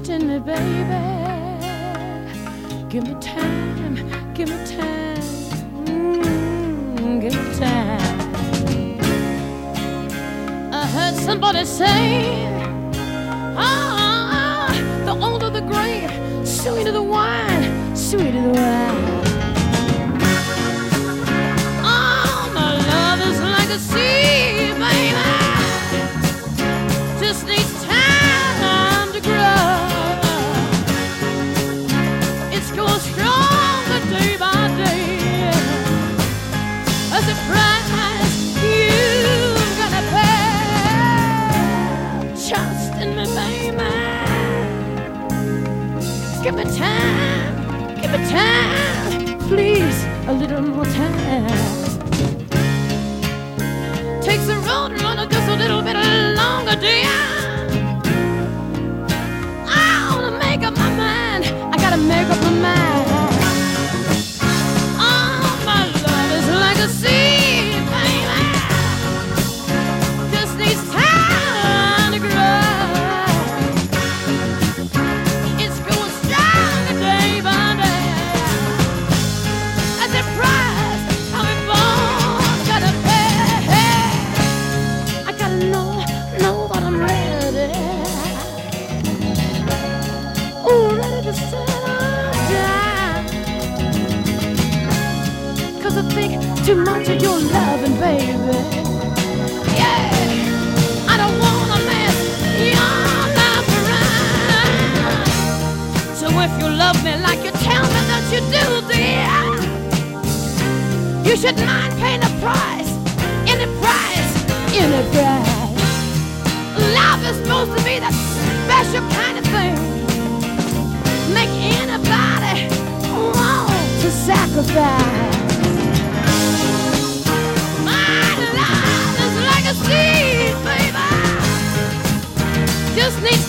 in me, baby. Give me time, give me time, give me time. I heard somebody say, ah, the older the grape, sweeter the wine, sweeter the wine. Oh, my love is like a sea, baby. Just needs time to grow. It's going stronger day by day. As a price you've gotta pay. Trust in me, baby. Give me time, please, a little more time. Takes the road runner just a little bit longer, dear. I wanna make up my mind. I gotta make up my mind. Oh, my love is like a sea, baby. Just needs time to grow. It's going stronger day by day. As a price, how we both gotta pay. I gotta know that I'm ready. Oh, ready to settle down. 'Cause I think too much of your loving, baby. Yeah, I don't wanna mess your life around. So if you love me like you tell me that you do, dear, you should mind paying a price, any price, any price. Love is supposed to be that special kind of thing. Make anybody want to sacrifice. My love is like a seed, baby. Just needs